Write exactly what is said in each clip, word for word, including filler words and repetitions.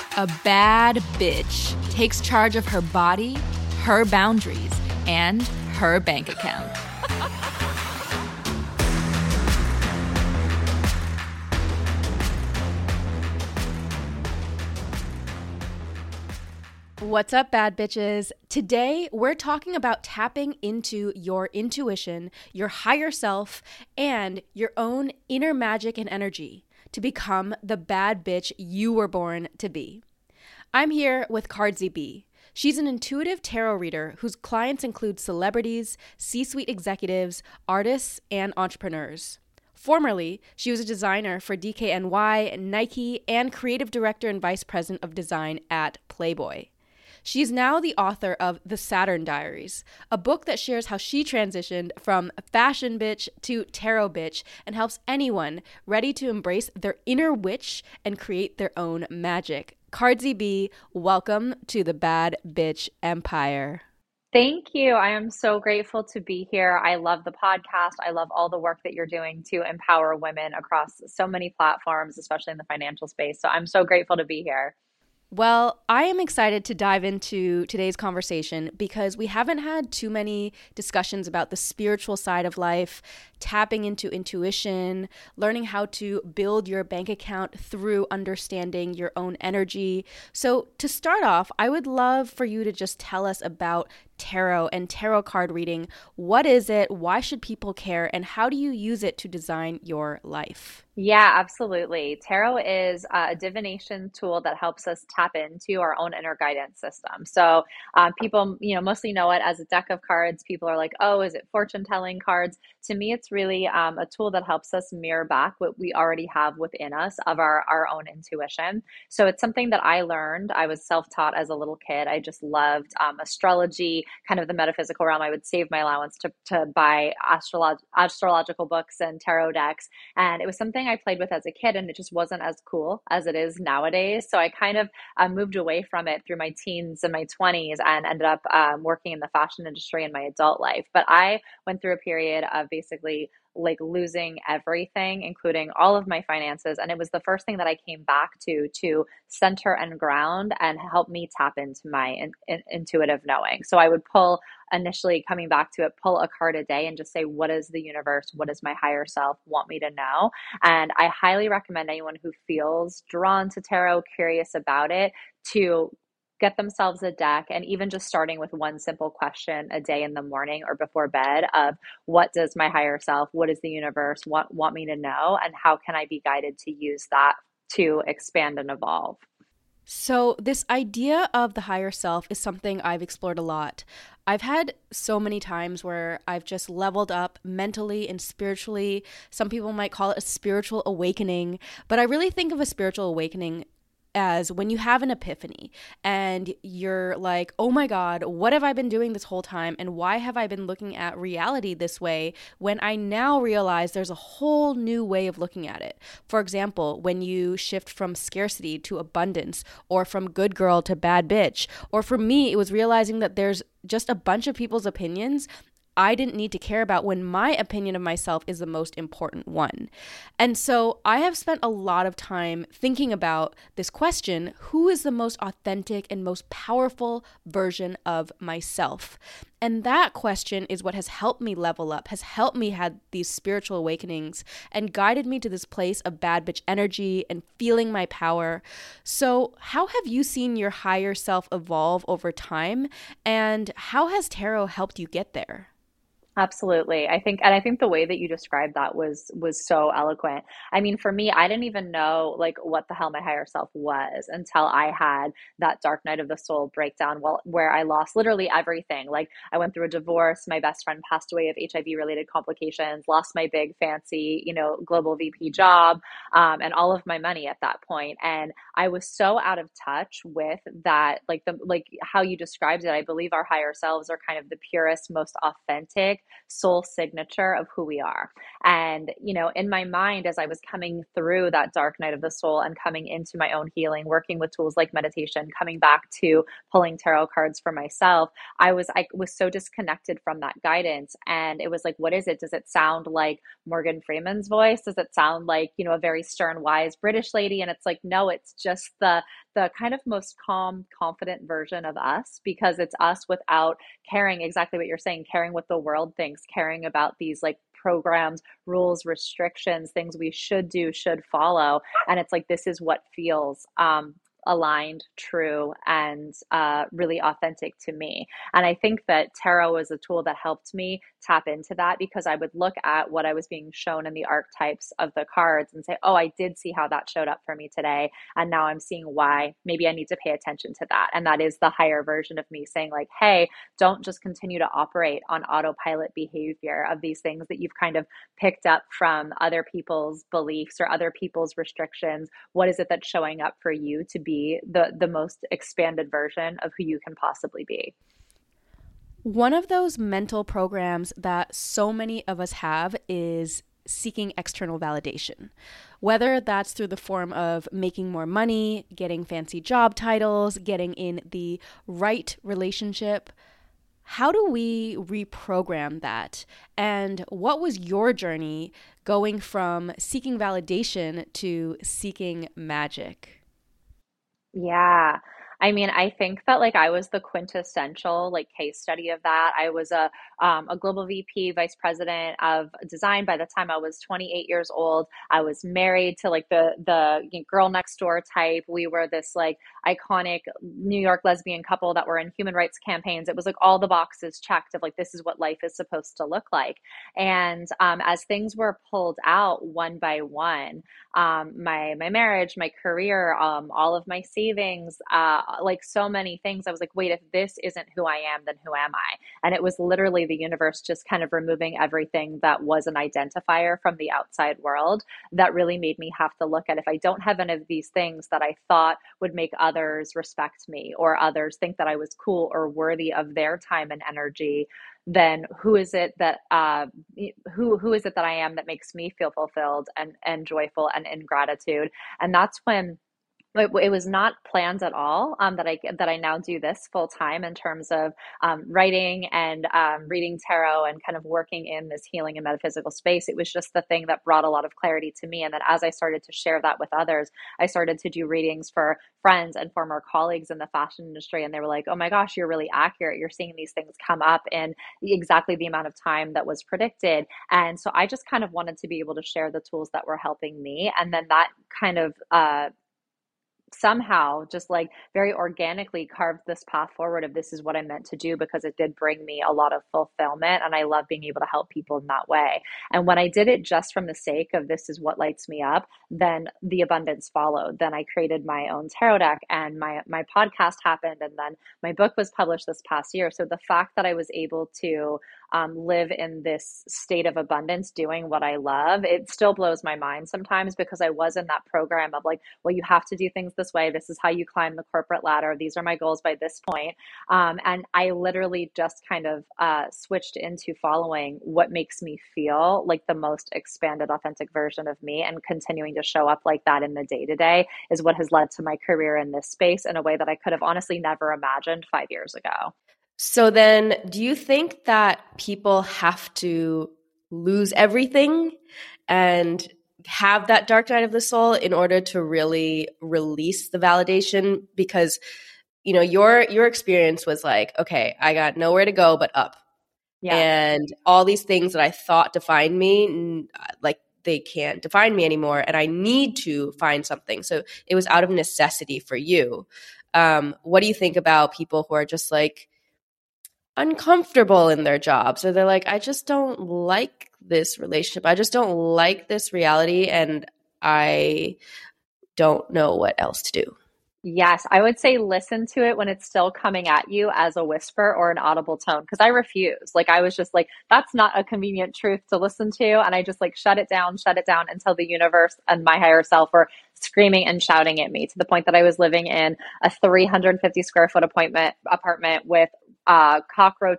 A bad bitch takes charge of her body, her boundaries, and her bank account. What's up, bad bitches? Today, we're talking about tapping into your intuition, your higher self, and your own inner magic and energy to become the bad bitch you were born to be. I'm here with Cardzi B. She's an intuitive tarot reader whose clients include celebrities, C-suite executives, artists, and entrepreneurs. Formerly, she was a designer for D K N Y, Nike, and creative director and vice president of design at Playboy. She's now the author of The Saturn Diaries, a book that shares how she transitioned from fashion bitch to tarot bitch and helps anyone ready to embrace their inner witch and create their own magic. Cardzi B, welcome to the Bad Bitch Empire. Thank you. I am so grateful to be here. I love the podcast. I love all the work that you're doing to empower women across so many platforms, especially in the financial space. So I'm so grateful to be here. Well, I am excited to dive into today's conversation because we haven't had too many discussions about the spiritual side of life, tapping into intuition, learning how to build your bank account through understanding your own energy. So to start off, I would love for you to just tell us about tarot and tarot card reading. What is it? Why should people care? And how do you use it to design your life? Yeah, absolutely. Tarot is a divination tool that helps us tap into our own inner guidance system. So um, people, you know, mostly know it as a deck of cards. People are like, oh, is it fortune telling cards? To me, it's really um, a tool that helps us mirror back what we already have within us of our, our own intuition. So it's something that I learned. I was self-taught as a little kid. I just loved um, astrology, kind of the metaphysical realm. I would save my allowance to, to buy astrolog- astrological books and tarot decks. And it was something I played with as a kid, and it just wasn't as cool as it is nowadays. So I kind of uh, moved away from it through my teens and my twenties and ended up um, working in the fashion industry in my adult life. But I went through a period of basically like losing everything, including all of my finances. And it was the first thing that I came back to, to center and ground and help me tap into my in, in, intuitive knowing. So I would pull initially coming back to it, pull a card a day and just say, what is the universe? What does my higher self want me to know? And I highly recommend anyone who feels drawn to tarot, curious about it, to get themselves a deck, and even just starting with one simple question a day in the morning or before bed of what does my higher self, what does the universe want, want me to know, and how can I be guided to use that to expand and evolve? So this idea of the higher self is something I've explored a lot. I've had so many times where I've just leveled up mentally and spiritually. Some people might call it a spiritual awakening, but I really think of a spiritual awakening as when you have an epiphany and you're like, oh my God, what have I been doing this whole time? And why have I been looking at reality this way when I now realize there's a whole new way of looking at it? For example, when you shift from scarcity to abundance, or from good girl to bad bitch, or for me, it was realizing that there's just a bunch of people's opinions I didn't need to care about when my opinion of myself is the most important one. And so I have spent a lot of time thinking about this question: who is the most authentic and most powerful version of myself? And that question is what has helped me level up, has helped me have these spiritual awakenings, and guided me to this place of bad bitch energy and feeling my power. So how have you seen your higher self evolve over time? And how has tarot helped you get there? Absolutely. I think, and I think the way that you described that was was so eloquent. I mean, for me, I didn't even know like what the hell my higher self was until I had that dark night of the soul breakdown, well, where I lost literally everything. Like I went through a divorce, my best friend passed away of H I V related complications, lost my big fancy, you know, global V P job, um, and all of my money at that point. And I was so out of touch with that, like the like how you described it. I believe our higher selves are kind of the purest, most authentic soul signature of who we are. And, you know, in my mind, as I was coming through that dark night of the soul and coming into my own healing, working with tools like meditation, coming back to pulling tarot cards for myself, I was, I was so disconnected from that guidance. And it was like, what is it? Does it sound like Morgan Freeman's voice? Does it sound like, you know, a very stern, wise British lady? And it's like, no, it's just the, the kind of most calm, confident version of us, because it's us without caring exactly what you're saying, caring what the world thinks, caring about these like programs, rules, restrictions, things we should do, should follow. And it's like, this is what feels um, aligned, true, and uh, really authentic to me. And I think that tarot was a tool that helped me tap into that, because I would look at what I was being shown in the archetypes of the cards and say, oh, I did see how that showed up for me today. And now I'm seeing why maybe I need to pay attention to that. And that is the higher version of me saying like, hey, don't just continue to operate on autopilot behavior of these things that you've kind of picked up from other people's beliefs or other people's restrictions. What is it that's showing up for you to be the, the most expanded version of who you can possibly be? One of those mental programs that so many of us have is seeking external validation, whether that's through the form of making more money, getting fancy job titles, getting in the right relationship. How do we reprogram that? And what was your journey going from seeking validation to seeking magic? Yeah. I mean, I think that like I was the quintessential like case study of that. I was a um, a global V P, vice president of design by the time I was twenty-eight years old. I was married to like the the you know, girl next door type. We were this like iconic New York lesbian couple that were in human rights campaigns. It was like all the boxes checked of like, this is what life is supposed to look like. And um, as things were pulled out one by one, um, my my marriage, my career, um, all of my savings, uh, like so many things. I was like, wait, if this isn't who I am, then who am I? And it was literally the universe just kind of removing everything that was an identifier from the outside world that really made me have to look at, if I don't have any of these things that I thought would make others respect me or others think that I was cool or worthy of their time and energy, then who is it that uh, who who is it that I am that makes me feel fulfilled and and joyful and in gratitude? And that's when it, it was not planned at all um, that I that I now do this full time in terms of um, writing and um, reading tarot and kind of working in this healing and metaphysical space. It was just the thing that brought a lot of clarity to me. And then as I started to share that with others, I started to do readings for friends and former colleagues in the fashion industry. And they were like, oh my gosh, you're really accurate. You're seeing these things come up in exactly the amount of time that was predicted. And so I just kind of wanted to be able to share the tools that were helping me. And then that kind of uh, somehow just like very organically carved this path forward of this is what I meant to do, because it did bring me a lot of fulfillment and I love being able to help people in that way. And when I did it just from the sake of this is what lights me up, then the abundance followed. Then I created my own tarot deck and my my podcast happened, and then my book was published this past year. So the fact that I was able to um, live in this state of abundance doing what I love, it still blows my mind sometimes, because I was in that program of like, well, you have to do things this way. This is how you climb the corporate ladder. These are my goals by this point. Um, and I literally just kind of uh, switched into following what makes me feel like the most expanded, authentic version of me, and continuing to show up like that in the day to day is what has led to my career in this space in a way that I could have honestly never imagined five years ago. So then, do you think that people have to lose everything and have that dark night of the soul in order to really release the validation? Because, you know, your your experience was like, okay, I got nowhere to go but up. Yeah. And all these things that I thought defined me, like they can't define me anymore, and I need to find something. So it was out of necessity for you. Um, what do you think about people who are just like uncomfortable in their jobs, or they're like, I just don't like this relationship. I just don't like this reality, and I don't know what else to do? Yes, I would say listen to it when it's still coming at you as a whisper or an audible tone, because I refuse. Like I was just like, that's not a convenient truth to listen to. And I just like shut it down, shut it down until the universe and my higher self were screaming and shouting at me, to the point that I was living in a three hundred fifty square foot appointment apartment with uh, cockroaches,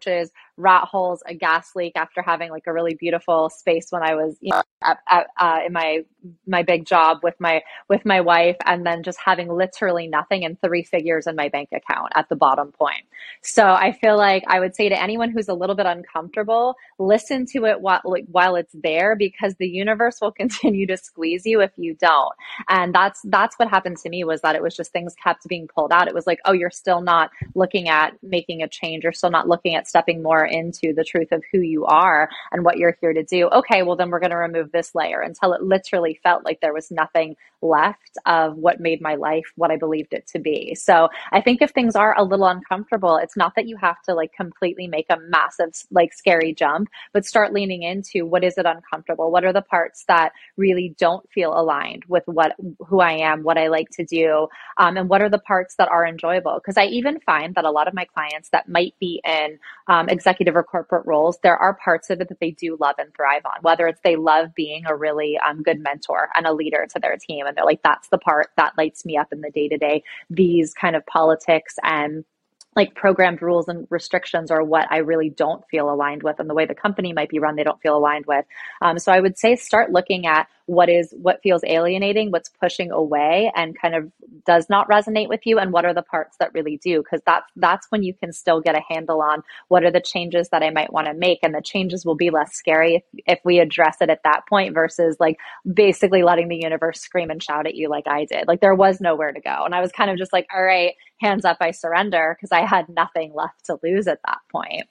rat holes, a gas leak after having like a really beautiful space when I was, you know, at, at, uh, in my my big job with my with my wife, and then just having literally nothing and three figures in my bank account at the bottom point. So I feel like I would say to anyone who's a little bit uncomfortable, listen to it while, like, while it's there, because the universe will continue to squeeze you if you don't. And that's that's what happened to me, was that it was just things kept being pulled out. It was like, oh, you're still not looking at making a change. You're still not looking at stepping more into the truth of who you are and what you're here to do. Okay, well, then we're going to remove this layer, until it literally felt like there was nothing left of what made my life what I believed it to be. So I think if things are a little uncomfortable, it's not that you have to like completely make a massive, like scary jump, but start leaning into what is it uncomfortable? What are the parts that really don't feel aligned with what, who I am, what I like to do? Um, and what are the parts that are enjoyable? Because I even find that a lot of my clients that might be in um, executive or corporate roles, there are parts of it that they do love and thrive on, whether it's they love being a really um, good mentor and a leader to their team. And they're like, that's the part that lights me up in the day to day. These kind of politics and like programmed rules and restrictions are what I really don't feel aligned with, and the way the company might be run, they don't feel aligned with. Um, so I would say start looking at what is what feels alienating, what's pushing away and kind of does not resonate with you, and what are the parts that really do, because that's that's when you can still get a handle on what are the changes that I might want to make, and the changes will be less scary if, if we address it at that point versus like basically letting the universe scream and shout at you like I did. Like there was nowhere to go, and I was kind of just like, all right, hands up, I surrender, because I had nothing left to lose at that point.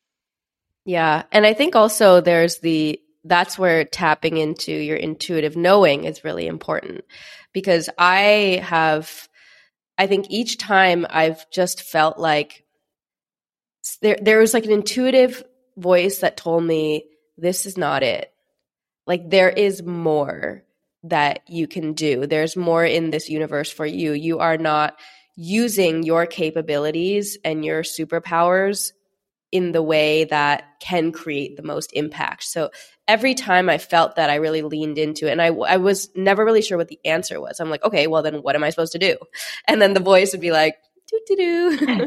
Yeah. And I think also there's the, that's where tapping into your intuitive knowing is really important, because I have, I think each time I've just felt like there, there was like an intuitive voice that told me, this is not it. Like there is more that you can do. There's more in this universe for you. You are not using your capabilities and your superpowers in the way that can create the most impact. So every time I felt that, I really leaned into it. And I, I was never really sure what the answer was. I'm like, okay, well then what am I supposed to do? And then the voice would be like, doo doo doo.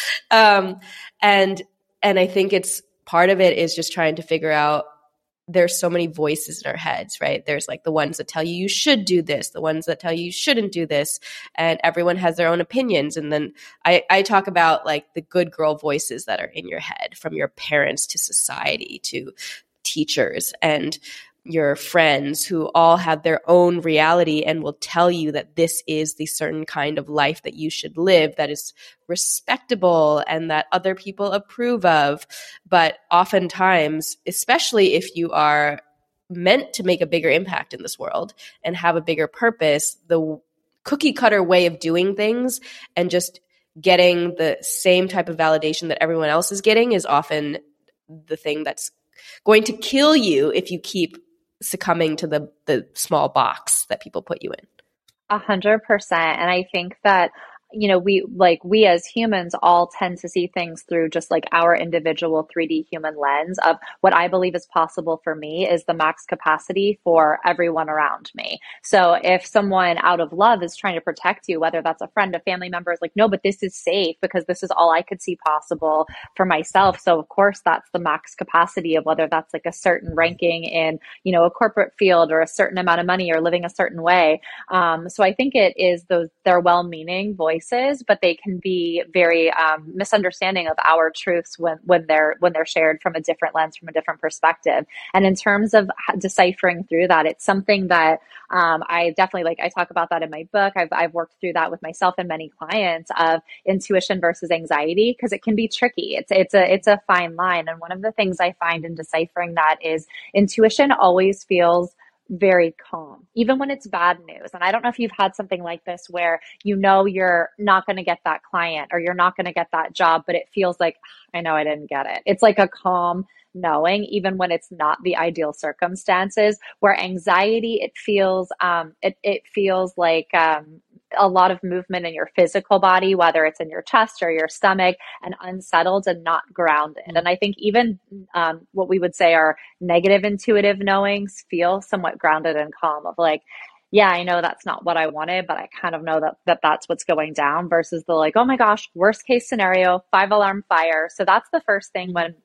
um, and, and I think it's part of it is just trying to figure out, there's so many voices in our heads, right? There's like the ones that tell you you should do this, the ones that tell you you shouldn't do this, and everyone has their own opinions. And then I, I talk about like the good girl voices that are in your head, from your parents to society to teachers and your friends, who all have their own reality and will tell you that this is the certain kind of life that you should live, that is respectable and that other people approve of. But oftentimes, especially if you are meant to make a bigger impact in this world and have a bigger purpose, the cookie cutter way of doing things and just getting the same type of validation that everyone else is getting is often the thing that's going to kill you if you keep succumbing to the the small box that people put you in. A hundred percent. And I think that, you know, we like we as humans all tend to see things through just like our individual three D human lens of what I believe is possible for me is the max capacity for everyone around me. So if someone out of love is trying to protect you, whether that's a friend, a family member, is like, no, but this is safe because this is all I could see possible for myself. So of course that's the max capacity of whether that's like a certain ranking in, you know, a corporate field or a certain amount of money or living a certain way. Um, so I think it is those, they're well-meaning voices, but they can be very um, misunderstanding of our truths when when they're when they're shared from a different lens, from a different perspective. And in terms of deciphering through that, it's something that um, I definitely like. I talk about that in my book. I've I've worked through that with myself and many clients of intuition versus anxiety, because it can be tricky. It's it's a it's a fine line. And one of the things I find in deciphering that is intuition always feels very calm, even when it's bad news. And I don't know if you've had something like this where you know you're not going to get that client or you're not going to get that job, but it feels like, I know I didn't get it. It's like a calm knowing, even when it's not the ideal circumstances. Where anxiety, it feels um it it feels like um a lot of movement in your physical body, whether it's in your chest or your stomach, and unsettled and not grounded. And I think even um, what we would say are negative intuitive knowings feel somewhat grounded and calm, of like, yeah, I know that's not what I wanted, but I kind of know that, that that's what's going down, versus the like, oh my gosh, worst case scenario, five alarm fire. So that's the first thing when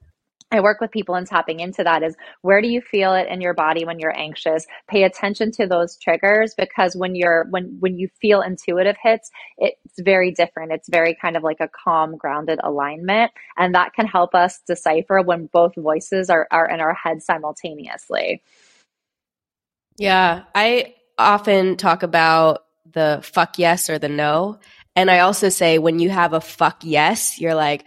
I work with people and tapping into that is where do you feel it in your body when you're anxious? Pay attention to those triggers because when you're when when you feel intuitive hits, it's very different. It's very kind of like a calm, grounded alignment. And that can help us decipher when both voices are, are in our head simultaneously. Yeah. I often talk about the fuck yes or the no. And I also say when you have a fuck yes, you're like,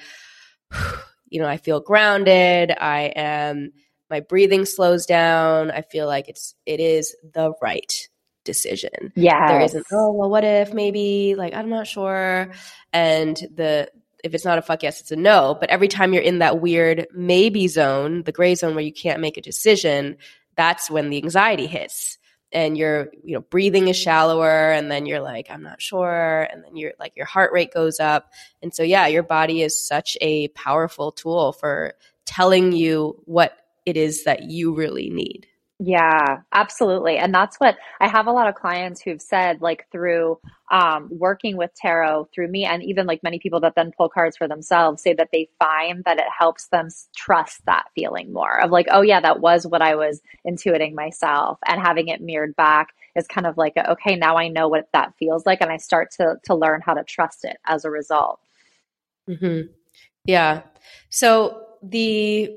you know, I feel grounded. I am, my breathing slows down. I feel like it's, it is the right decision. Yes. There isn't, oh, well, what if maybe, like, I'm not sure. And the, if it's not a fuck yes, it's a no. But every time you're in that weird maybe zone, the gray zone where you can't make a decision, that's when the anxiety hits. And your, you know, breathing is shallower, and then you're like, I'm not sure, and then you're like, your heart rate goes up, and so yeah, your body is such a powerful tool for telling you what it is that you really need. Yeah, absolutely. And that's what I have a lot of clients who've said, like through um, working with tarot through me, and even like many people that then pull cards for themselves say that they find that it helps them trust that feeling more of like, oh yeah, that was what I was intuiting myself, and having it mirrored back is kind of like, a, okay, now I know what that feels like. And I start to, to learn how to trust it as a result. Mm-hmm. Yeah. So the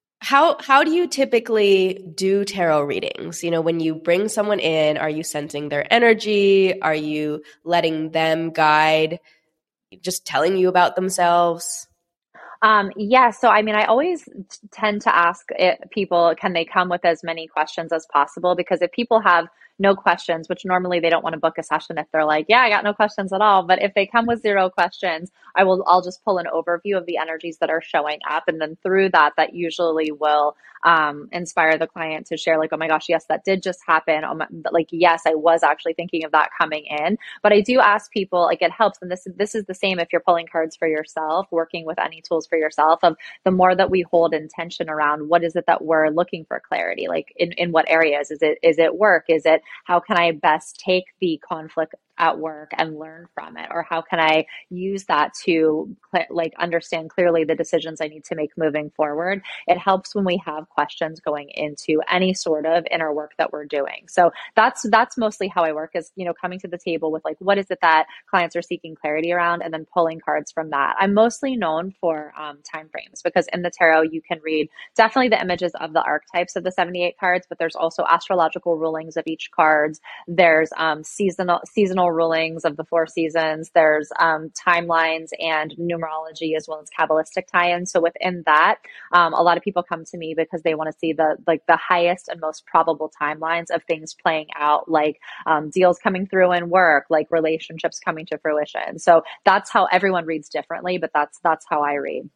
How how do you typically do tarot readings? You know, when you bring someone in, are you sensing their energy? Are you letting them guide, just telling you about themselves? Um, yeah, so I mean, I always t- tend to ask it, people, can they come with as many questions as possible? Because if people have no questions, which normally they don't want to book a session if they're like, yeah, I got no questions at all. But if they come with zero questions, I will, I'll just pull an overview of the energies that are showing up. And then through that, that usually will um, inspire the client to share like, oh my gosh, yes, that did just happen. Oh my, like, yes, I was actually thinking of that coming in. But I do ask people, like it helps. And this, this is the same if you're pulling cards for yourself, working with any tools for yourself, of the more that we hold intention around what is it that we're looking for clarity, like in, in what areas is it, is it work? Is it, how can I best take the conflict at work and learn from it? Or how can I use that to cl- like understand clearly the decisions I need to make moving forward? It helps when we have questions going into any sort of inner work that we're doing. So that's, that's mostly how I work, is, you know, coming to the table with like, what is it that clients are seeking clarity around, and then pulling cards from that. I'm mostly known for um, time frames, because in the tarot, you can read definitely the images of the archetypes of the seventy-eight cards, but there's also astrological rulings of each cards. There's um, seasonal, seasonal rulings of the four seasons. There's um, timelines and numerology, as well as Kabbalistic tie-ins. So within that, um, a lot of people come to me because they want to see the like the highest and most probable timelines of things playing out, like um, deals coming through in work, like relationships coming to fruition. So that's how everyone reads differently, but that's that's how I read.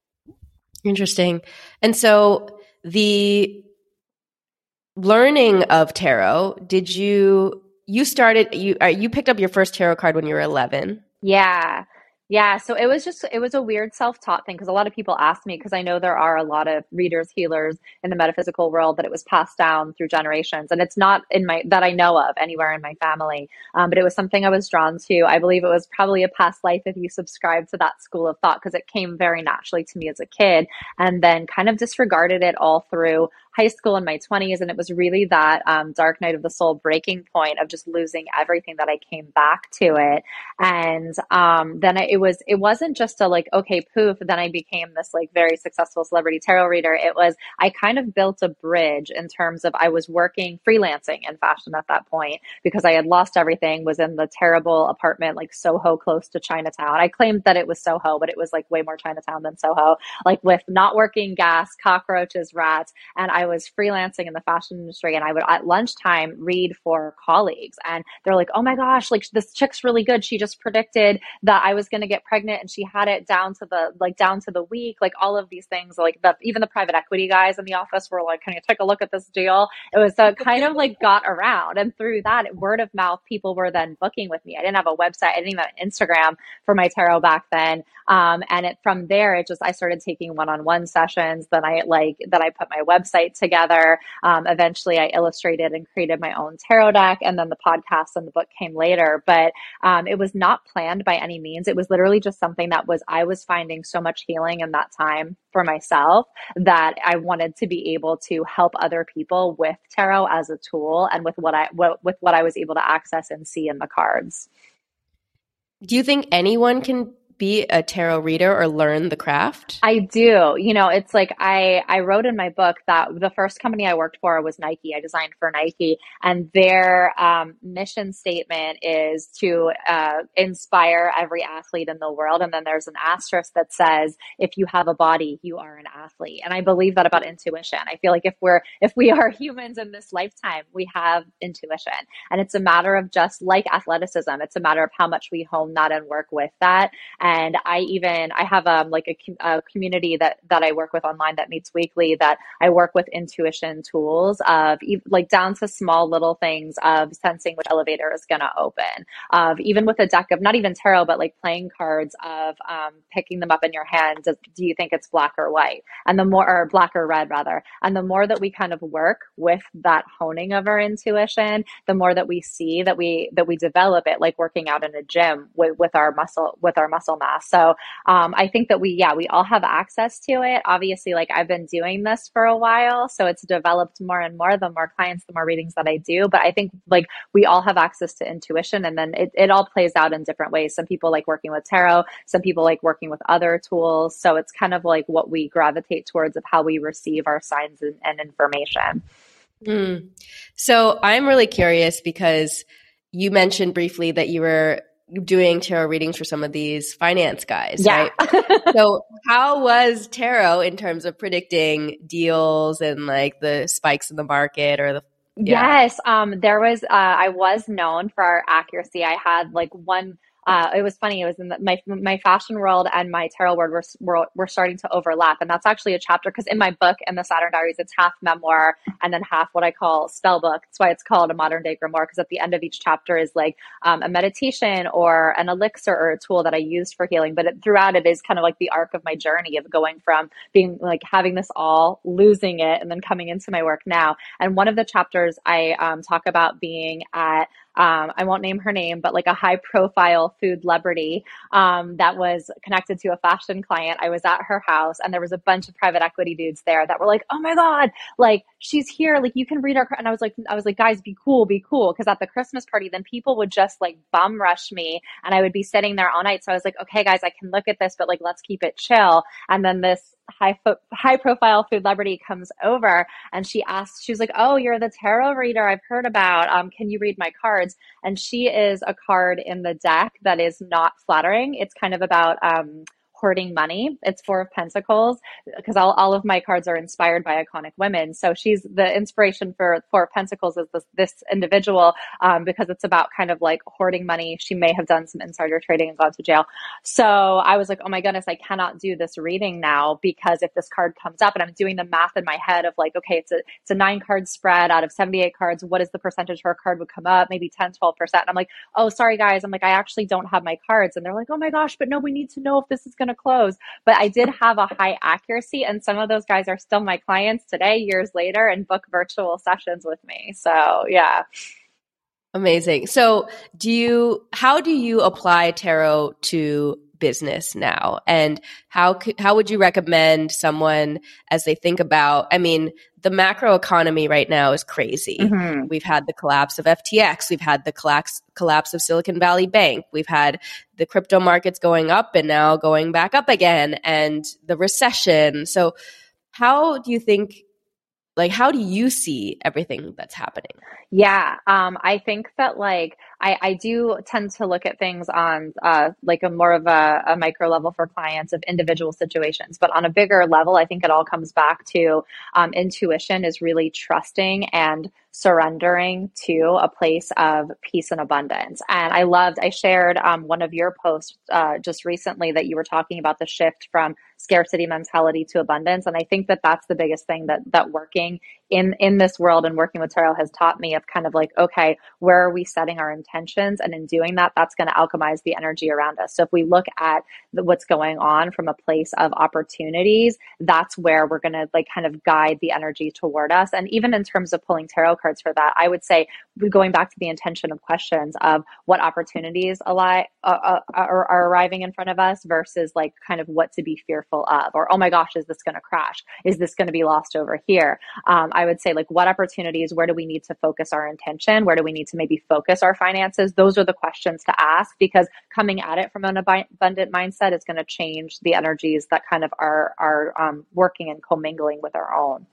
Interesting. And so the learning of tarot, did you you started you uh, you picked up your first tarot card when you were eleven? Yeah. Yeah. So it was just, it was a weird self-taught thing, because a lot of people ask me, because I know there are a lot of readers, healers in the metaphysical world, that it was passed down through generations. And it's not in my, that I know of anywhere in my family. Um, but it was something I was drawn to. I believe it was probably a past life if you subscribe to that school of thought, because it came very naturally to me as a kid, and then kind of disregarded it all through high school and my twenties. And it was really that um, dark night of the soul breaking point of just losing everything that I came back to it. And um, then it was, it wasn't just a like, okay, poof. Then I became this like very successful celebrity tarot reader. It was, I kind of built a bridge in terms of, I was working freelancing in fashion at that point, because I had lost everything, was in the terrible apartment, like Soho, close to Chinatown. I claimed that it was Soho, but it was like way more Chinatown than Soho, like with not working gas, cockroaches, rats. And I was freelancing in the fashion industry, and I would at lunchtime read for colleagues, and they're like, oh my gosh, like this chick's really good. She just predicted that I was going to get pregnant, and she had it down to the, like down to the week, like all of these things, like the, even the private equity guys in the office were like, can you take a look at this deal? It was uh, kind of like got around. And through that word of mouth, people were then booking with me. I didn't have a website. I didn't even have an Instagram for my tarot back then. Um, and it, from there, it just, I started taking one-on-one sessions. Then I like, then I put my website website together. Um, eventually I illustrated and created my own tarot deck, and then the podcast and the book came later. But um, it was not planned by any means. It was literally just something that was, I was finding so much healing in that time for myself that I wanted to be able to help other people with tarot as a tool and with what I, what, with what I was able to access and see in the cards. Do you think anyone can be a tarot reader or learn the craft? I do. You know, it's like I, I wrote in my book that the first company I worked for was Nike. I designed for Nike, and their um, mission statement is to uh, inspire every athlete in the world. And then there's an asterisk that says, if you have a body, you are an athlete. And I believe that about intuition. I feel like if we're, if we are humans in this lifetime, we have intuition, and it's a matter of just like athleticism. It's a matter of how much we hone that and work with that. And And I even, I have um, like a, a community that, that I work with online that meets weekly, that I work with intuition tools of like down to small little things of sensing which elevator is going to open, of even with a deck of not even tarot, but like playing cards of um, picking them up in your hand. Do, do you think it's black or white? And the more, or black or red rather. And the more that we kind of work with that honing of our intuition, the more that we see that we, that we develop it, like working out in a gym with, with our muscle, with our muscle mass. So um, I think that we, yeah, we all have access to it. Obviously, like I've been doing this for a while, so it's developed more and more. The more clients, the more readings that I do. But I think like we all have access to intuition, and then it, it all plays out in different ways. Some people like working with tarot, some people like working with other tools. So it's kind of like what we gravitate towards of how we receive our signs and, and information. Mm. So I'm really curious because you mentioned briefly that you were doing tarot readings for some of these finance guys, yeah. right? So how was tarot in terms of predicting deals and like the spikes in the market or the yeah. Yes, um, there was, uh, I was known for our accuracy. I had like one, uh, it was funny. It was in the, my, my fashion world and my tarot world were, were, were starting to overlap. And that's actually a chapter, because in my book, in the Saturn Diaries, it's half memoir and then half what I call spell book. That's why it's called a modern day grimoire, because at the end of each chapter is like um, a meditation or an elixir or a tool that I used for healing. But it, throughout it is kind of like the arc of my journey of going from being like having this all, losing it, and then coming into my work now. And one of the chapters I um, talk about being at Um, I won't name her name, but like a high profile food celebrity um, that was connected to a fashion client. I was at her house, and there was a bunch of private equity dudes there that were like, oh my God, like she's here. Like you can read her. And I was like, I was like, guys, be cool, be cool. Cause at the Christmas party, then people would just like bum rush me, and I would be sitting there all night. So I was like, okay, guys, I can look at this, but like, let's keep it chill. And then this high fo- high profile food celebrity comes over, and she asks, she was like, oh, you're the tarot reader I've heard about. Um, can you read my cards? And she is a card in the deck that is not flattering. It's kind of about um, hoarding money. It's Four of Pentacles, because all, all of my cards are inspired by iconic women. So she's the inspiration for Four of Pentacles is this, this individual um, because it's about kind of like hoarding money. She may have done some insider trading and gone to jail. So I was like, oh my goodness, I cannot do this reading now, because if this card comes up, and I'm doing the math in my head of like, okay, it's a, it's a nine card spread out of seventy-eight cards. What is the percentage her card would come up? Maybe ten, twelve percent. And I'm like, oh, sorry guys. I'm like, I actually don't have my cards. And they're like, oh my gosh, but no, we need to know if this is going to close. But I did have a high accuracy, and some of those guys are still my clients today, years later, and book virtual sessions with me. So yeah. Amazing. So do you, how do you apply tarot to business now? And how could, how would you recommend someone as they think about, I mean, the macro economy right now is crazy. Mm-hmm. We've had the collapse of F T X. We've had the collapse, collapse of Silicon Valley Bank. We've had the crypto markets going up and now going back up again, and the recession. So how do you think, like, how do you see everything that's happening? Yeah, um, I think that like I, I do tend to look at things on uh, like a more of a, a micro level for clients of individual situations, but on a bigger level, I think it all comes back to um, intuition is really trusting and surrendering to a place of peace and abundance. And I loved, I shared um, one of your posts uh, just recently that you were talking about the shift from scarcity mentality to abundance. And I think that that's the biggest thing that that working in in this world and working with tarot has taught me, of kind of like, okay, where are we setting our intentions? And in doing that, that's going to alchemize the energy around us. So if we look at the, what's going on from a place of opportunities, that's where we're going to like kind of guide the energy toward us. And even in terms of pulling tarot cards for that, I would say, going back to the intention of questions of what opportunities ali- uh, uh, are, are arriving in front of us versus like kind of what to be fearful of, or, oh my gosh, is this going to crash? Is this going to be lost over here? Um, I would say, like, what opportunities, where do we need to focus our intention? Where do we need to maybe focus our finances? Those are the questions to ask, because coming at it from an abundant mindset is going to change the energies that kind of are, are um, working and commingling with our own.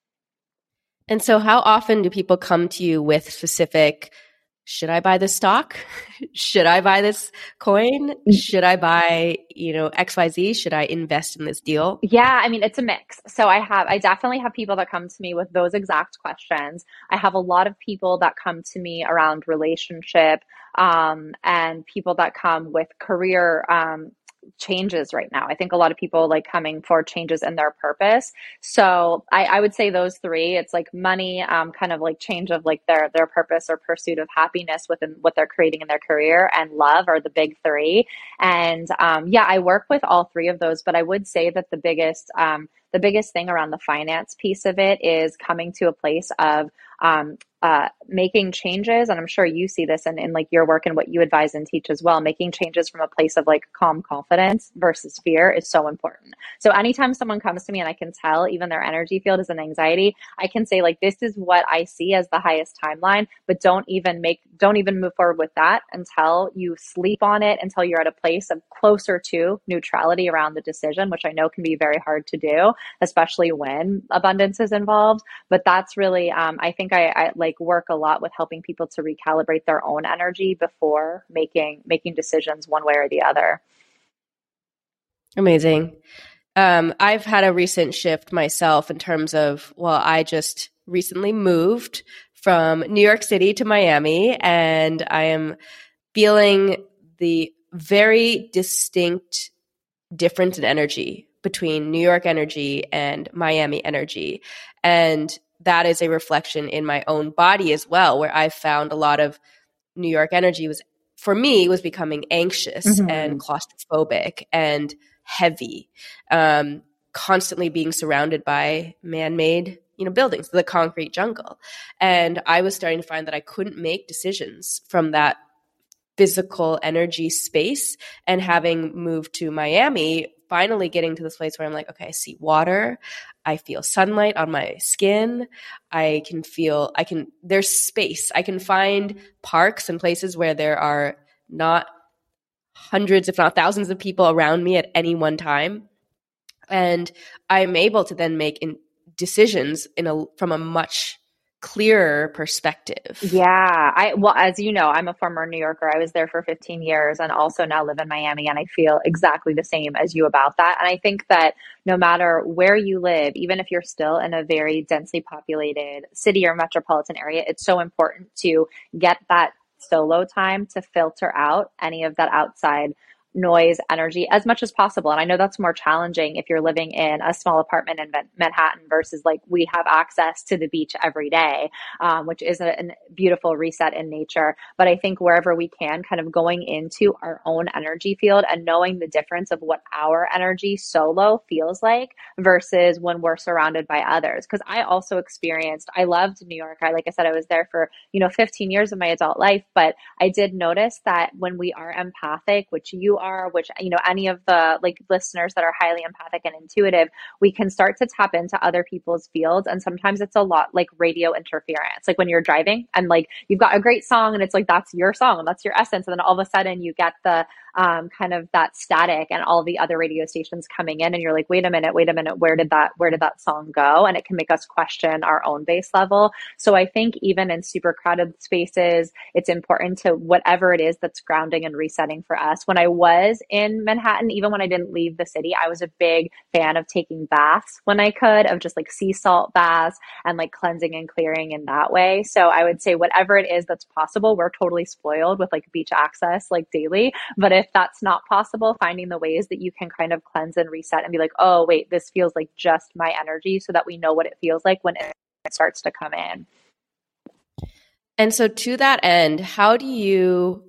And so how often do people come to you with specific, should I buy this stock? Should I buy this coin? Should I buy, you know, X Y Z? Should I invest in this deal? Yeah, I mean, it's a mix. So I have, I definitely have people that come to me with those exact questions. I have a lot of people that come to me around relationship, um, and people that come with career, um, changes right now. I think a lot of people like coming for changes in their purpose. So I, I would say those three. It's like money, um, kind of like change of like their their purpose or pursuit of happiness within what they're creating in their career, and love are the big three. And um, yeah, I work with all three of those. But I would say that the biggest um, the biggest thing around the finance piece of it is coming to a place of um, uh, making changes. And I'm sure you see this in, in like your work and what you advise and teach as well. Making changes from a place of like calm confidence versus fear is so important. So anytime someone comes to me and I can tell even their energy field is an anxiety, I can say like, this is what I see as the highest timeline, but don't even make, don't even move forward with that until you sleep on it, until you're at a place of closer to neutrality around the decision, which I know can be very hard to do, especially when abundance is involved. But that's really, um, I think I, I like work a lot with helping people to recalibrate their own energy before making, making decisions one way or the other. Amazing. Um, I've had a recent shift myself in terms of, well, I just recently moved from New York City to Miami, and I am feeling the very distinct difference in energy between New York energy and Miami energy. And that is a reflection in my own body as well, where I found a lot of New York energy was, for me, was becoming anxious mm-hmm. and claustrophobic and heavy, um, constantly being surrounded by man-made, you know, buildings, the concrete jungle. And I was starting to find that I couldn't make decisions from that physical energy space. And having moved to Miami, finally getting to this place where I'm like, okay, I see water, I feel sunlight on my skin, I can feel, I can, there's space. I can find parks and places where there are not hundreds, if not thousands of people around me at any one time. And I'm able to then make in decisions in a, from a much clearer perspective. Yeah. I, well, as you know, I'm a former New Yorker. I was there for fifteen years and also now live in Miami. And I feel exactly the same as you about that. And I think that no matter where you live, even if you're still in a very densely populated city or metropolitan area, it's so important to get that solo time to filter out any of that outside noise, energy as much as possible. And I know that's more challenging if you're living in a small apartment in Manhattan versus like we have access to the beach every day, um, which is a, a beautiful reset in nature. But I think wherever we can, kind of going into our own energy field and knowing the difference of what our energy solo feels like versus when we're surrounded by others. Because I also experienced, I loved New York. I, like I said, I was there for, you know, fifteen years of my adult life, but I did notice that when we are empathic, which you are, which, you know, any of the like listeners that are highly empathic and intuitive, we can start to tap into other people's fields. And sometimes it's a lot like radio interference, like when you're driving and like you've got a great song and it's like, that's your song and that's your essence. And then all of a sudden you get the um, kind of that static and all the other radio stations coming in and you're like, wait a minute, wait a minute, where did that, where did that song go? And it can make us question our own base level. So I think even in super crowded spaces, it's important to whatever it is that's grounding and resetting for us. When I was was in Manhattan, even when I didn't leave the city, I was a big fan of taking baths when I could, of just like sea salt baths and like cleansing and clearing in that way. So I would say whatever it is that's possible, we're totally spoiled with like beach access like daily. But if that's not possible, finding the ways that you can kind of cleanse and reset and be like, oh, wait, this feels like just my energy, so that we know what it feels like when it starts to come in. And so to that end, how do you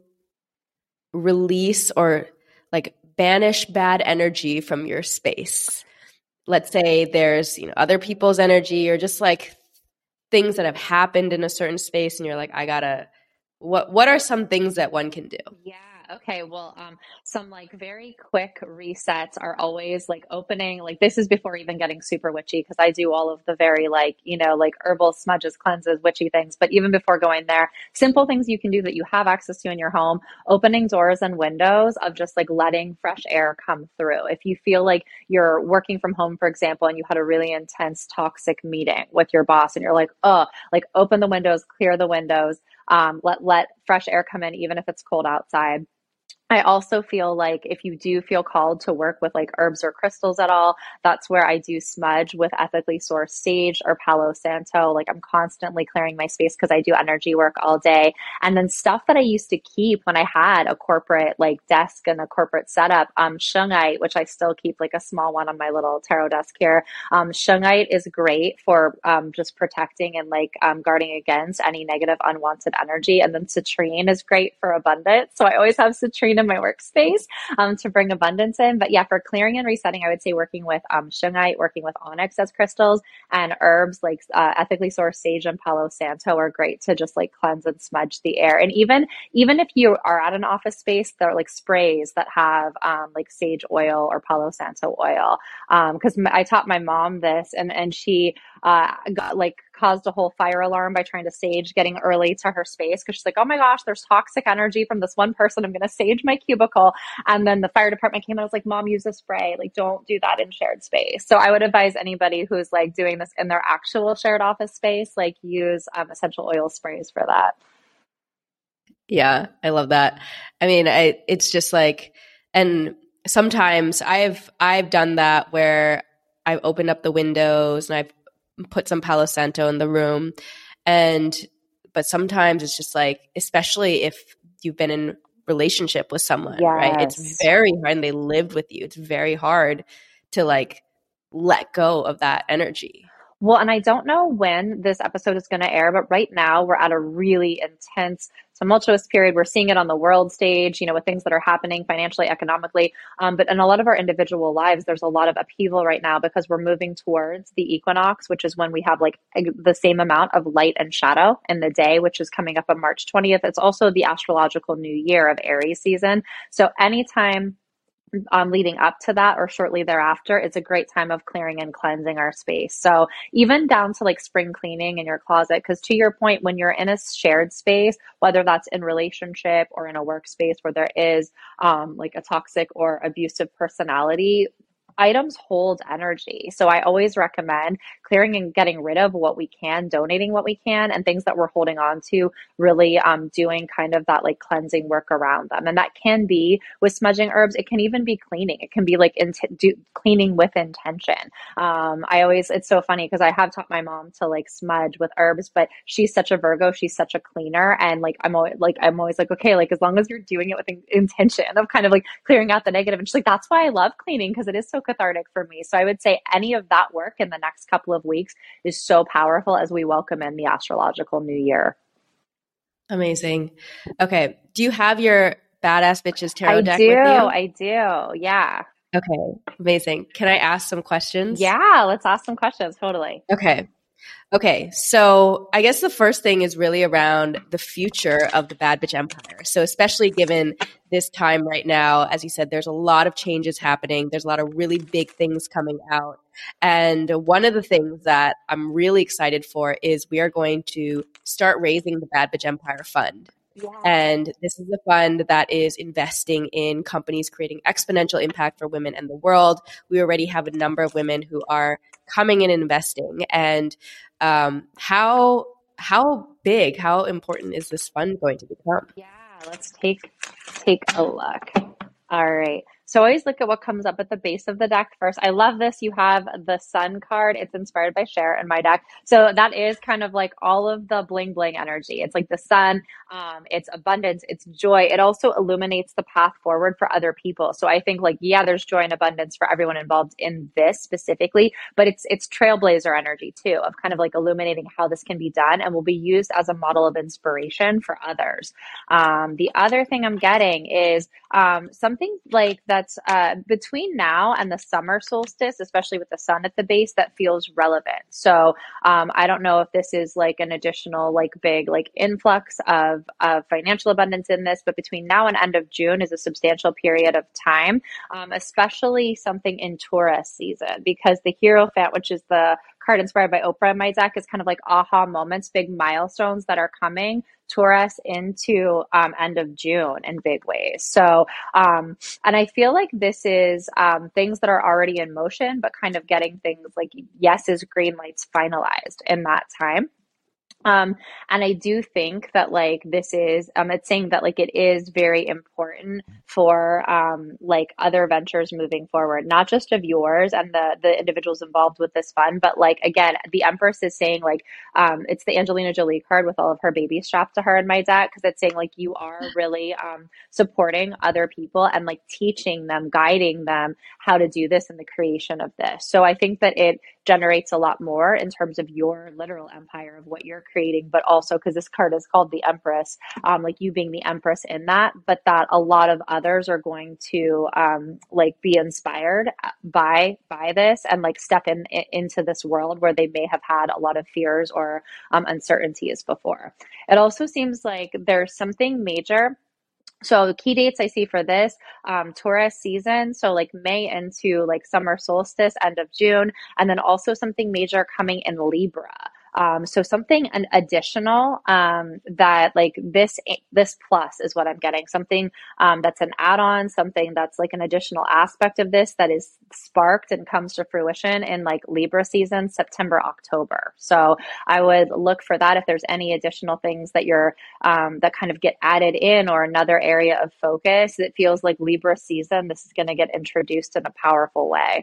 release or like banish bad energy from your space? Let's say there's, you know, other people's energy or just like things that have happened in a certain space and you're like, I gotta, what, what are some things that one can do? Yeah. Okay. Well, um, some like very quick resets are always like opening, like this is before even getting super witchy, because I do all of the very like, you know, like herbal smudges, cleanses, witchy things. But even before going there, simple things you can do that you have access to in your home, opening doors and windows of just like letting fresh air come through. If you feel like you're working from home, for example, and you had a really intense toxic meeting with your boss and you're like, oh, like open the windows, clear the windows, um, let, let fresh air come in, even if it's cold outside. I also feel like if you do feel called to work with like herbs or crystals at all, that's where I do smudge with ethically sourced sage or Palo Santo. Like I'm constantly clearing my space because I do energy work all day. And then stuff that I used to keep when I had a corporate like desk and a corporate setup, um, shungite, which I still keep like a small one on my little tarot desk here. Um, shungite is great for um, just protecting and like um, guarding against any negative unwanted energy. And then citrine is great for abundance. So I always have citrine in my workspace um, to bring abundance in. But yeah, for clearing and resetting, I would say working with um, shungite, working with onyx as crystals, and herbs like uh, ethically sourced sage and Palo Santo are great to just like cleanse and smudge the air. And even even if you are at an office space, there are like sprays that have um, like sage oil or Palo Santo oil. Because um, I taught my mom this, and and she uh, got like caused a whole fire alarm by trying to sage getting early to her space, because she's like, oh my gosh, there's toxic energy from this one person. I'm going to sage my cubicle. And then the fire department came and I was like, Mom, use a spray. Like, don't do that in shared space. So I would advise anybody who's like doing this in their actual shared office space, like use um, essential oil sprays for that. Yeah, I love that. I mean, I, it's just like, and sometimes I've, I've done that where I've opened up the windows and I've put some Palo Santo in the room. And, but sometimes it's just like, especially if you've been in relationship with someone, Yes. right? It's very hard and they lived with you. It's very hard to like let go of that energy. Well, and I don't know when this episode is going to air, but right now we're at a really intense, tumultuous period. We're seeing it on the world stage, you know, with things that are happening financially, economically. Um, but in a lot of our individual lives, there's a lot of upheaval right now because we're moving towards the equinox, which is when we have like the same amount of light and shadow in the day, which is coming up on March twentieth. It's also the astrological new year of Aries season. So anytime Um, leading up to that or shortly thereafter, it's a great time of clearing and cleansing our space. So even down to like spring cleaning in your closet, because to your point, when you're in a shared space, whether that's in relationship or in a workspace where there is um, like a toxic or abusive personality, items hold energy. So I always recommend clearing and getting rid of what we can, donating what we can, and things that we're holding on to, really um, doing kind of that like cleansing work around them. And that can be with smudging herbs. It can even be cleaning. It can be like int- do, cleaning with intention. Um, I always, it's so funny because I have taught my mom to like smudge with herbs, but she's such a Virgo. She's such a cleaner. And like, I'm always like, I'm always like, okay, like as long as you're doing it with in- intention of kind of like clearing out the negative. And she's like, that's why I love cleaning, because it is so cathartic for me. So I would say any of that work in the next couple of weeks is so powerful as we welcome in the astrological new year. Amazing. Okay. Do you have your Badass Bitches tarot I deck do, with you? I do. Yeah. Okay. Amazing. Can I ask some questions? Yeah. Let's ask some questions. Totally. Okay. Okay, so I guess the first thing is really around the future of the Bad Bitch Empire. So especially given this time right now, as you said, there's a lot of changes happening. There's a lot of really big things coming out. And one of the things that I'm really excited for is we are going to start raising the Bad Bitch Empire Fund. Yeah. And this is a fund that is investing in companies creating exponential impact for women and the world. We already have a number of women who are coming in and investing. And um, how how big, how important is this fund going to become? Yeah, let's take take a look. All right. So always look at what comes up at the base of the deck first. I love this. You have the sun card. It's inspired by Cher in my deck. So that is kind of like all of the bling bling energy. It's like the sun, um, it's abundance, it's joy. It also illuminates the path forward for other people. So I think like, yeah, there's joy and abundance for everyone involved in this specifically, but it's it's trailblazer energy too, of kind of like illuminating how this can be done and will be used as a model of inspiration for others. Um, the other thing I'm getting is um, something like that's uh, between now and the summer solstice, especially with the sun at the base, that feels relevant. So um, I don't know if this is like an additional like big like influx of, of financial abundance in this, but between now and end of June is a substantial period of time, um, especially something in Taurus season, because the Hierophant, which is the card inspired by Oprah in my deck, is kind of like aha moments, big milestones that are coming Taurus into um, end of June in big ways. So, um, and I feel like this is um, things that are already in motion, but kind of getting things like yeses, green lights finalized in that time. Um, and I do think that like this is, um, it's saying that like it is very important for um, like other ventures moving forward, not just of yours and the the individuals involved with this fund, but like again, the Empress is saying like um, it's the Angelina Jolie card with all of her babies strapped to her in my deck, because it's saying like you are really um, supporting other people and like teaching them, guiding them how to do this in the creation of this. So I think that it generates a lot more in terms of your literal empire of what you're creating, but also because this card is called the Empress, um, like you being the Empress in that, but that a lot of others are going to um, like be inspired by by this and like step in into this world where they may have had a lot of fears or um, uncertainties before. It also seems like there's something major. So the key dates I see for this, um, Taurus season, so like May into like summer solstice, end of June, and then also something major coming in Libra. Um, so something an additional um, that like this this plus is what I'm getting. Something um, that's an add-on, something that's like an additional aspect of this that is sparked and comes to fruition in like Libra season, September, October. So I would look for that if there's any additional things that you're um, that kind of get added in, or another area of focus that feels like Libra season. This is going to get introduced in a powerful way.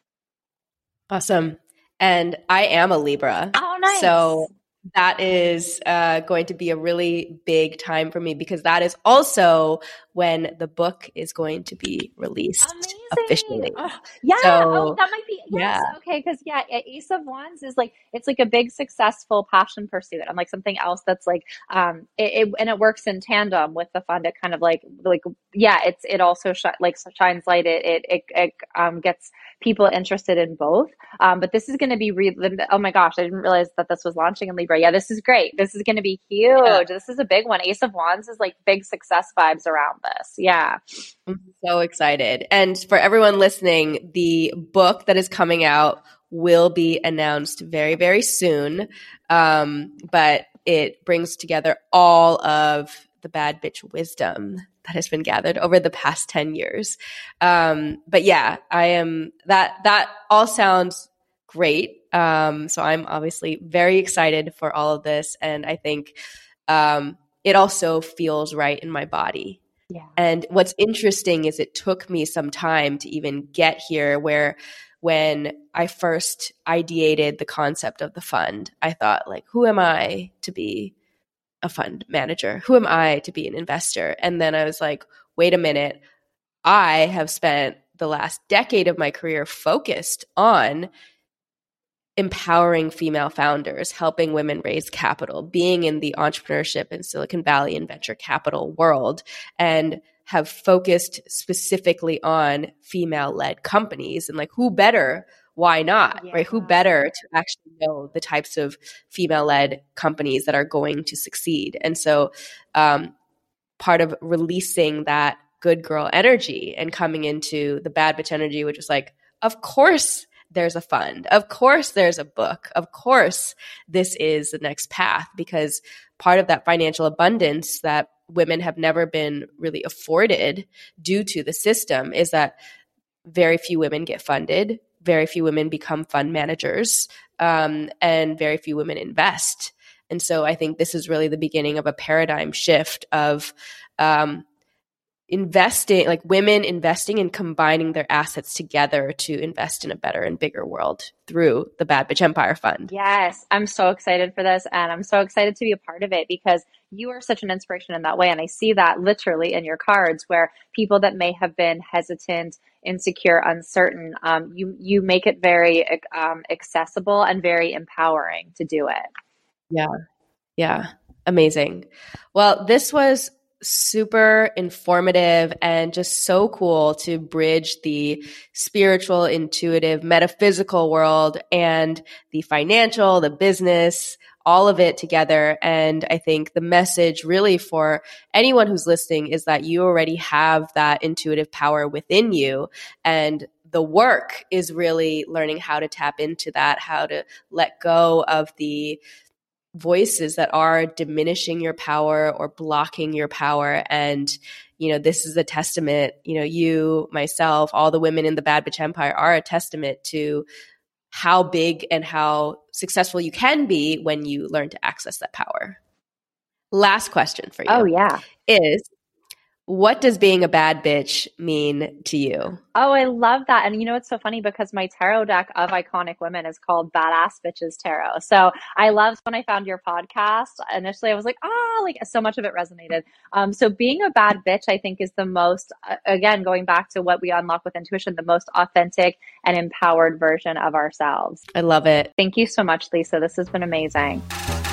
Awesome. And I am a Libra. Oh, nice. So that is uh, going to be a really big time for me, because that is also when the book is going to be released Amazing. officially. Oh, yeah. So, oh, that might be. Yes. yeah. Okay. Because yeah, Ace of Wands is like, it's like a big successful passion pursuit, and like something else that's like, um, it, it and it works in tandem with the fund. It kind of like, like, yeah, it's it also sh- like shines light. It it it, it um gets people interested in both. Um, but this is going to be re- oh my gosh, I didn't realize that this was launching in Libra. Yeah, this is great. This is going to be huge. Yeah. This is a big one. Ace of Wands is like big success vibes around this. Yeah. I'm so excited. And for everyone listening, the book that is coming out will be announced very, very soon. Um, but it brings together all of the bad bitch wisdom that has been gathered over the past ten years. Um, but yeah, I am that, that all sounds great. Um, so I'm obviously very excited for all of this. And I think, um, it also feels right in my body. Yeah. And what's interesting is it took me some time to even get here, where when I first ideated the concept of the fund, I thought like, who am I to be a fund manager? Who am I to be an investor? And then I was like, wait a minute, I have spent the last decade of my career focused on empowering female founders, helping women raise capital, being in the entrepreneurship in Silicon Valley and venture capital world, and have focused specifically on female-led companies. And like, who better? Why not? Yeah. Right? Who better to actually know the types of female-led companies that are going to succeed? And so um, part of releasing that good girl energy and coming into the bad bitch energy, which was like, of course there's a fund. Of course there's a book. Of course this is the next path, because part of that financial abundance that women have never been really afforded due to the system is that very few women get funded, very few women become fund managers, um, and very few women invest. And so I think this is really the beginning of a paradigm shift of um, investing, like women investing and combining their assets together to invest in a better and bigger world through the Bad Bitch Empire Fund. Yes, I'm so excited for this, and I'm so excited to be a part of it because you are such an inspiration in that way. And I see that literally in your cards, where people that may have been hesitant, insecure, uncertain, um, you you make it very um, accessible and very empowering to do it. Yeah, yeah, amazing. Well, this was super informative and just so cool to bridge the spiritual, intuitive, metaphysical world and the financial, the business, all of it together. And I think the message really for anyone who's listening is that you already have that intuitive power within you. And the work is really learning how to tap into that, how to let go of the voices that are diminishing your power or blocking your power. And, you know, this is a testament, you know, you, myself, all the women in the Bad Bitch Empire are a testament to how big and how successful you can be when you learn to access that power. Last question for you. Oh, yeah. Is, what does being a bad bitch mean to you? Oh, I love that. And you know, it's so funny because my tarot deck of iconic women is called Badass Bitches Tarot. So I loved when I found your podcast. Initially, I was like, ah, like so much of it resonated. Um, so being a bad bitch, I think, is the most, again, going back to what we unlock with intuition, the most authentic and empowered version of ourselves. I love it. Thank you so much, Lisa. This has been amazing.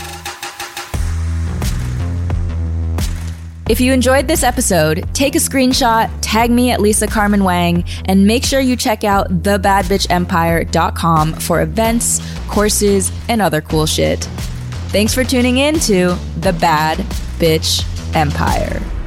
If you enjoyed this episode, take a screenshot, tag me at Lisa Carmen Wang, and make sure you check out the bad bitch empire dot com for events, courses, and other cool shit. Thanks for tuning in to The Bad Bitch Empire.